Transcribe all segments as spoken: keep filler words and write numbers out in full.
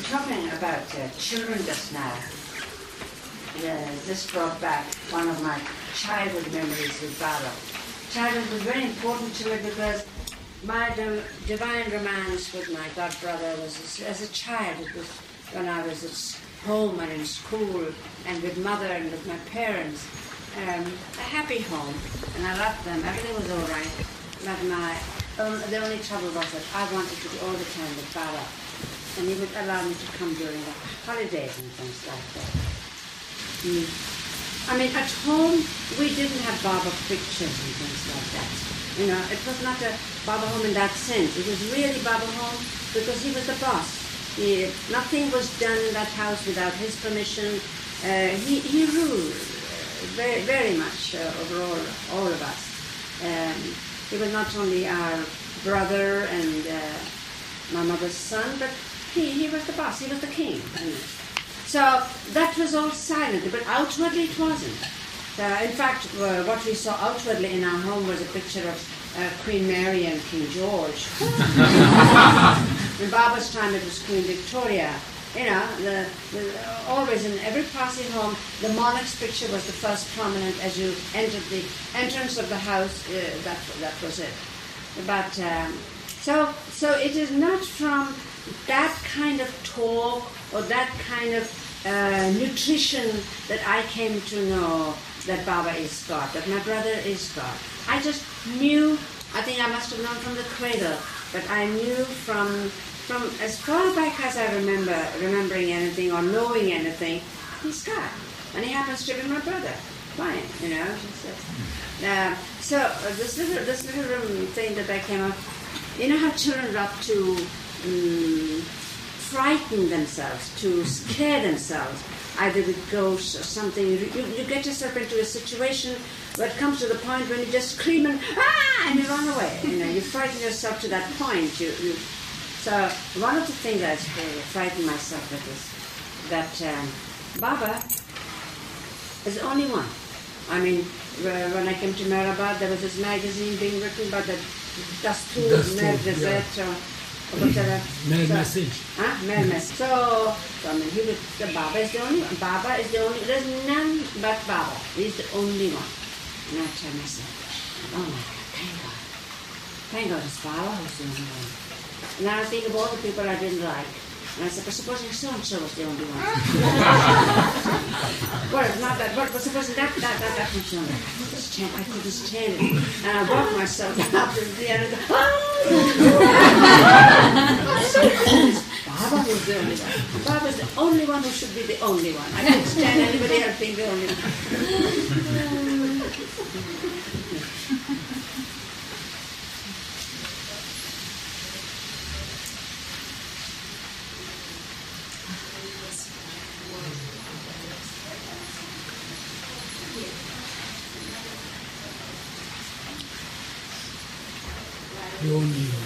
talking about uh, children just now. Uh, this brought back one of my childhood memories with Baba. Childhood was very important to me because my di- divine romance with my god brother was as, as a child. It was when I was at home and in school and with mother and with my parents. Um, a happy home, and I loved them. Everything was all right. But my um, the only trouble was that I wanted to be all the time with Baba, and he would allow me to come during the holidays and things like that. Mm. I mean, at home we didn't have Baba pictures and things like that. You know, it was not a Baba home in that sense. It was really Baba home because he was the boss. He, nothing was done in that house without his permission. Uh, he, he ruled. Very, very much uh, over all, all of us. Um, he was not only our brother and uh, my mother's son, but he, he was the boss, he was the king. You know. So that was all silent, but outwardly it wasn't. Uh, in fact, uh, what we saw outwardly in our home was a picture of uh, Queen Mary and King George. In Baba's time it was Queen Victoria. You know, the, the, always in every passing home, the monarch's picture was the first prominent as you entered the entrance of the house. Uh, that that was it. But um, so so it is not from that kind of talk or that kind of uh, nutrition that I came to know that Baba is God, that my brother is God. I just knew. I think I must have known from the cradle, but I knew from. From as far back as I remember remembering anything or knowing anything, he's God. And he happens to be my brother. Fine, you know. Uh, so uh, this little this little um, thing that I came up, you know how children love to um, frighten themselves, to scare themselves, either with ghosts or something. You, you, you get yourself into a situation where it comes to the point when you just scream and ah, and you run away. You know, you frighten yourself to that point. You. you So one of the things I frightened myself with is that um, Baba is the only one. I mean, when I came to Mehrabad, there was this magazine being written by the Dastur, Mer Gazette, or, or whatever. Mer so, Message. Huh? Mer Message. So, so, I mean, he was, the Baba is the only one. Baba is the only, there's none but Baba. He's the only one. And I tell myself, oh my God, thank God. Thank God it's Baba who's the only one. And I think of all the people I didn't like. And I said, but supposing so-and-so was the only one. Well, not that, but, but supposing that, that, that, that was the only one. I couldn't stand, I couldn't stand it. And I walked myself up to the end and go, oh! Baba was the only one. Baba was the only one who should be the only one. I couldn't stand anybody else being the only one. The only one.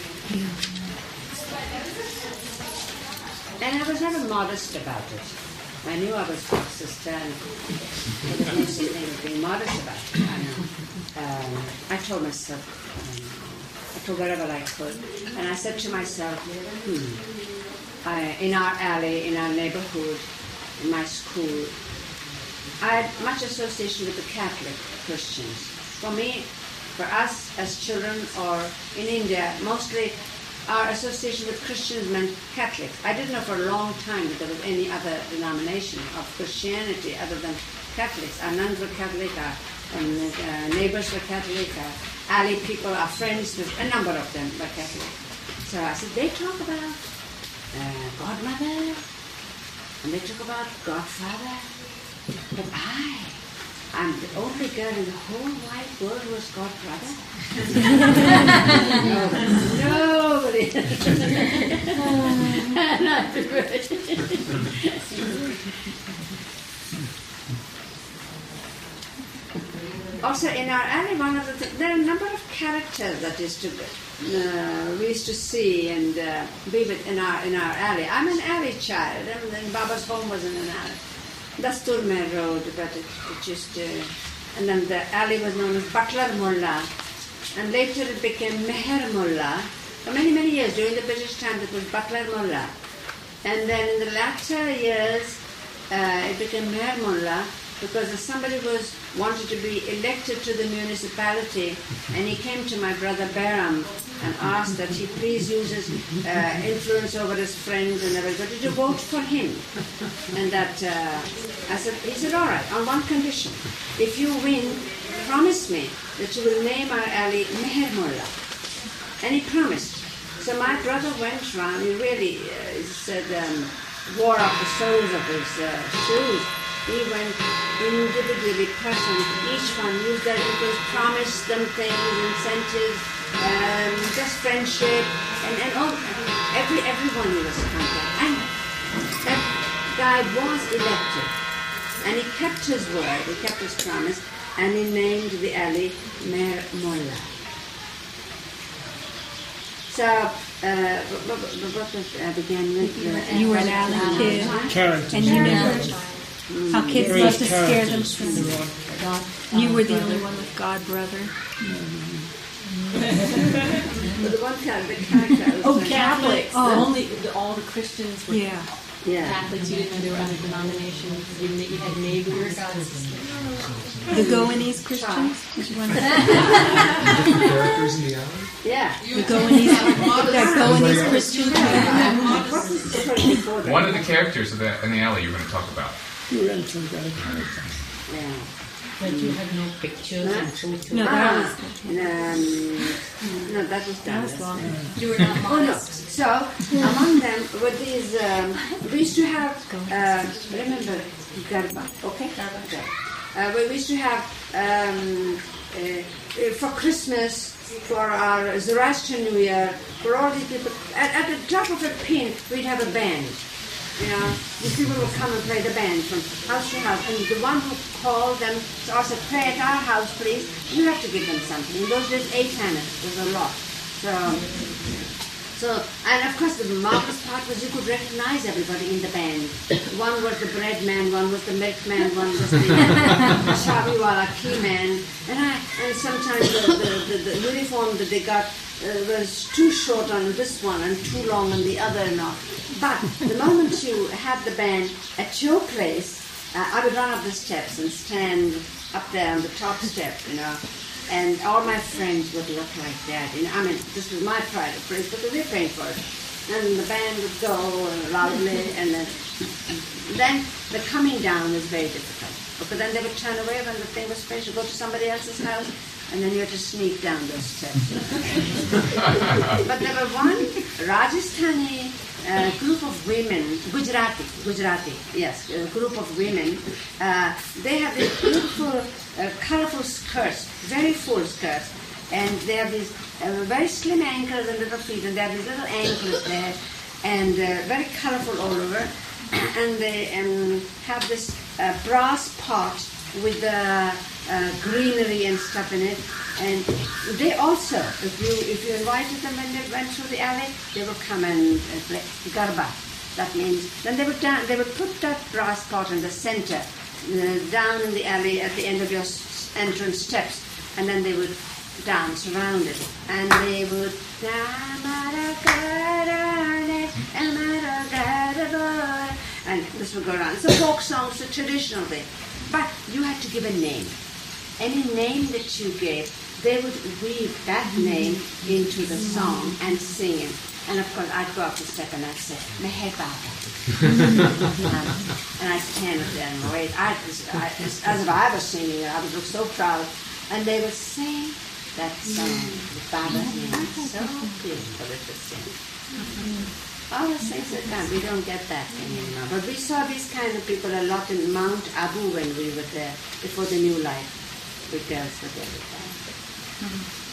And I was never modest about it. I knew I was God's sister, and there was no such thing as being modest about it. I know. Um, I told myself, um, I told wherever I could, and I said to myself, hmm, I, in our alley, in our neighborhood, in my school, I had much association with the Catholic Christians. For me, for us as children, or in India, mostly our association with Christians meant Catholics. I didn't know for a long time that there was any other denomination of Christianity other than Catholics. Our nuns were Catholic, our um, uh, neighbors were Catholic, our alley people, our friends, a number of them were Catholic. So I said, they talk about uh, Godmother, and they talk about Godfather, but I... I'm the only girl in the whole wide world who has got brother. Nobody. Also, in our alley, one of the th- there are a number of characters that is to uh, we used to see and uh, be with in our in our alley. I'm an alley child, and then Baba's home was in an alley. That's Turmer Road, but it, it just, uh, and then the alley was known as Butler Mullah, and later it became Meher Mullah. For many, many years, during the British time, it was Butler Mullah. And then in the latter years, uh, it became Meher Mullah, because somebody was wanted to be elected to the municipality, and he came to my brother Behram and asked that he please use his uh, influence over his friends and everybody to vote for him. And that uh, I said, he said, all right, on one condition: if you win, promise me that you will name our alley Meher Mullah. And he promised. So my brother went round. He really uh, said um, wore out the soles of his uh, shoes. He went individually, personally, each one used their influence, promised them things, incentives, um, just friendship, and, and all, every, everyone he was contacted. And that guy was elected. And he kept his word, he kept his promise, and he named the alley Meher Mullah. So, uh, what, what was uh, began with? Uh, you were an alley kid, Character. and you never. How kids Various love to scare characters. them from God. You were the only one with God, brother. But the one kind, the character. Oh, was like- Catholics. Oh. The only, the, all the Christians were Yeah. Yeah. Catholics. You didn't know there were other denominations. You, you had neighbors. The Goanese Christians. Which one? Different characters in the alley? Yeah. The Goanese. The Goanese Christians. What was the difference before that? One of the characters of the, in the alley you're going to talk about. You ran through that. Yeah. But you had no pictures and photos. No, that Ah, was. um, no, that was done. That was long. You were not Oh no! So among them were these. Um, we used to have. Uh, remember Garba? Okay. Garba. Uh, we used to have um, uh, uh, for Christmas, for our Zoroastrian New Year, for all these people. At, at the drop of a pin, we'd have a band. You know, these people would come and play the band from house to house, and the one who called them said, "Play at our house, please." You have to give them something. In those days, eight tenors was a lot. So, so, and of course, the marvelous part was you could recognize everybody in the band. One was the bread man, one was the milkman, one was the shabiwala key man, and I, and sometimes the, the, the, the uniform that they got uh, was too short on this one and too long on the other not. But the moment you had the band at your place, uh, I would run up the steps and stand up there on the top step, you know, and all my friends would look like that. You know, I mean, this was my pride of place because they're paying for it. And the band would go loudly, and then, then the coming down was very difficult. Because then they would turn away when the thing was finished, go to somebody else's house, and then you had to sneak down those steps. But there were one Rajasthani uh, group of women, Gujarati, Gujarati, yes, a group of women. Uh, they have these beautiful, uh, colorful skirts, very full skirts, and they have these uh, very slim ankles and little feet, and they have these little ankles there, and uh, very colorful all over. And they um, have this uh, brass pot with the uh, greenery and stuff in it. And they also, if you if you invited them when they went through the alley, they would come and uh, play garba. That means then they would down, they would put that brass pot in the center, uh, down in the alley at the end of your s- entrance steps, and then they would dance around it, and they would. And this would go around. It's a folk song, it's a traditional thing. But you had to give a name. Any name that you gave, they would weave that name into the song and sing it. And of course, I'd go up the step and I'd say, Meher Baba. um, and I'd stand up there and wait. I, I, as, as if I was singing it, I would look so proud. And they would sing that song with Baba's name. It's so beautiful to sing. All those things are gone. We don't get that anymore. But we saw these kind of people a lot in Mount Abu when we were there, before the new life. The girls were there with that.